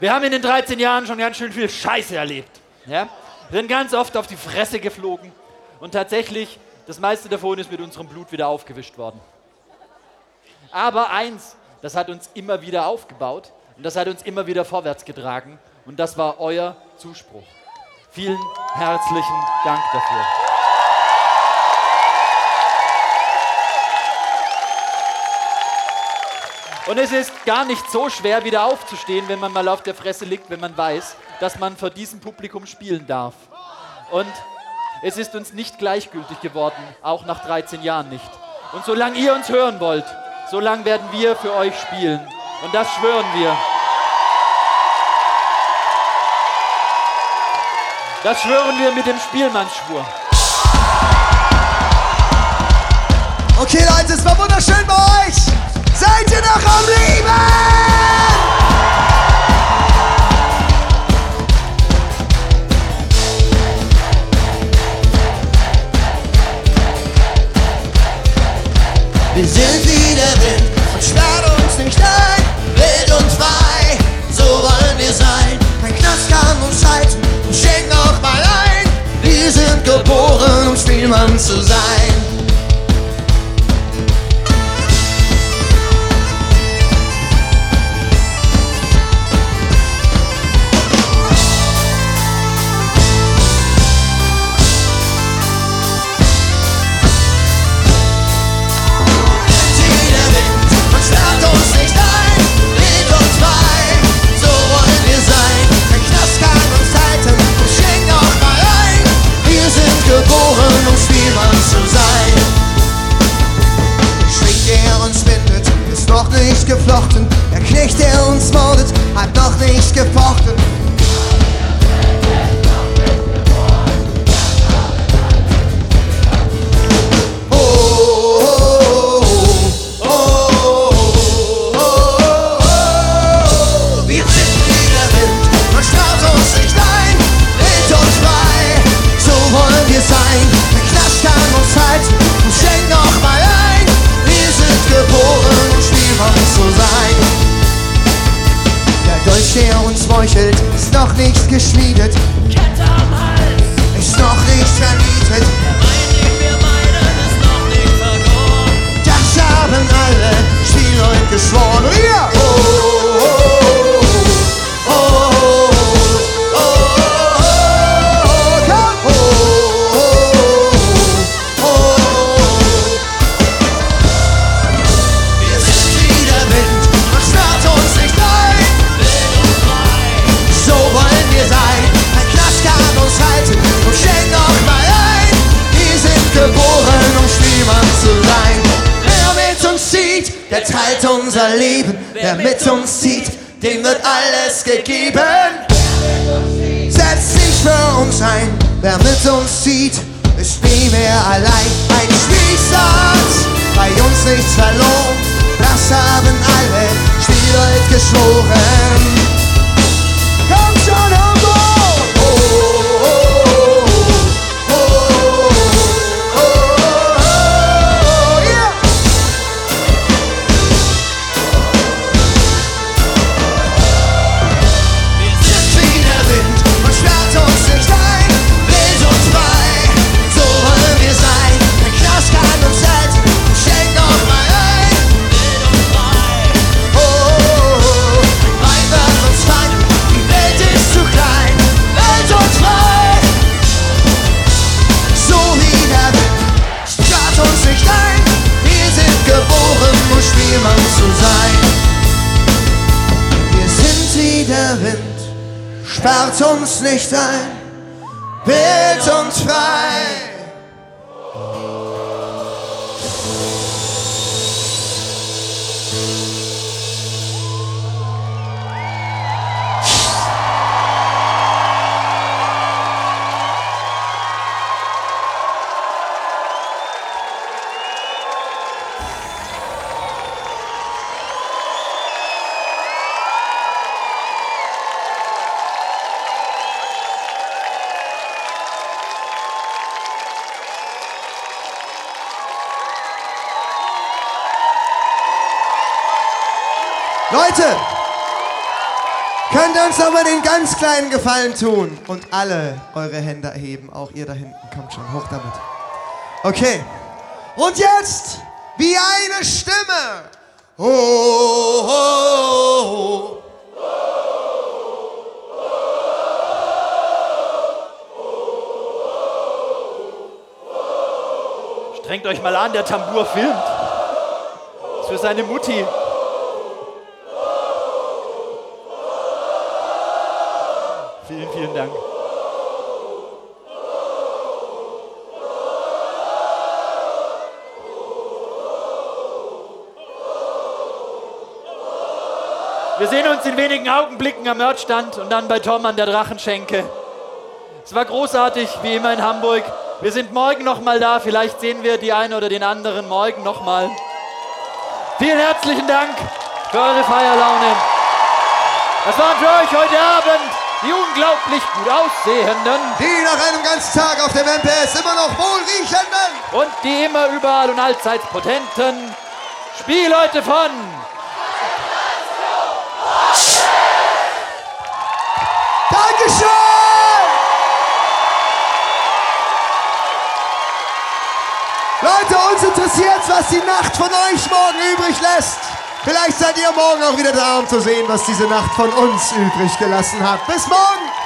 Wir haben in den 13 Jahren schon ganz schön viel Scheiße erlebt. Ja? Wir sind ganz oft auf die Fresse geflogen und tatsächlich, das meiste davon ist mit unserem Blut wieder aufgewischt worden. Aber eins, das hat uns immer wieder aufgebaut und das hat uns immer wieder vorwärts getragen und das war euer Zuspruch. Vielen herzlichen Dank dafür. Und es ist gar nicht so schwer, wieder aufzustehen, wenn man mal auf der Fresse liegt, wenn man weiß, dass man vor diesem Publikum spielen darf. Und es ist uns nicht gleichgültig geworden, auch nach 13 Jahren nicht. Und solange ihr uns hören wollt, solange werden wir für euch spielen. Und das schwören wir. Das schwören wir mit dem Spielmannsschwur. Okay, Leute, es war wunderschön bei euch. Seid ihr noch am Leben? Wir sind wie der Wind und sperrt uns nicht ein. Wild und frei, so wollen wir sein. Kein Knast kann uns halten und schenkt noch mal ein. Wir sind geboren, um Spielmann zu sein. Geboren, um Spielmann zu sein. Schwingt, der uns bindet, ist noch nicht geflochten. Der Knecht, der uns mordet, hat noch nicht gefochten. Wir sind wie der Wind, man starrt uns nicht ein. Wild und frei, so wollen wir sein. Der Knast kann uns halten und schenkt noch mal ein. Wir sind geboren, um Spielmann zu sein. Der Dolch, der uns meuchelt, ist noch nicht geschmiedet. Kette am Hals, Ist noch nicht vernietet. der Wein, den wir meinen, ist noch nicht vergoren. Das haben alle Spielleute geschworen. Und ihr? Der teilt unser Leben, wer mit uns zieht, dem wird alles gegeben. Setzt sich für uns ein, wer mit uns zieht, ist nie mehr allein. Ein Spielstart, bei uns nichts verloren, das haben alle Spielleute geschworen. Komm schon, Hamburg! Spielmann zu sein. Wir sind wie der Wind, sperrt uns nicht ein, wild und frei. Leute, Könnt ihr uns noch mal den ganz kleinen Gefallen tun und alle eure Hände erheben, auch ihr da hinten. Kommt schon, hoch damit. Okay. Und jetzt, wie eine Stimme. Oh, oh, oh. Strengt euch mal an, der Tambour filmt. Das ist für seine Mutti. Vielen, vielen Dank. Wir sehen uns in wenigen Augenblicken am Merchstand und dann bei Tom an der Drachenschenke. Es war großartig, wie immer in Hamburg. Wir sind morgen nochmal da. Vielleicht sehen wir die eine oder den anderen morgen nochmal. Vielen herzlichen Dank für eure Feierlaune. Das waren für euch heute Abend die unglaublich gut aussehenden. Die nach einem ganzen Tag auf dem MPS immer noch wohlriechenden. Und die immer überall und allzeit potenten Spielleute von... Dankeschön! Leute, uns interessiert's, was die Nacht von euch morgen übrig lässt. Vielleicht seid ihr morgen auch wieder da, um zu sehen, was diese Nacht von uns übrig gelassen hat. Bis morgen!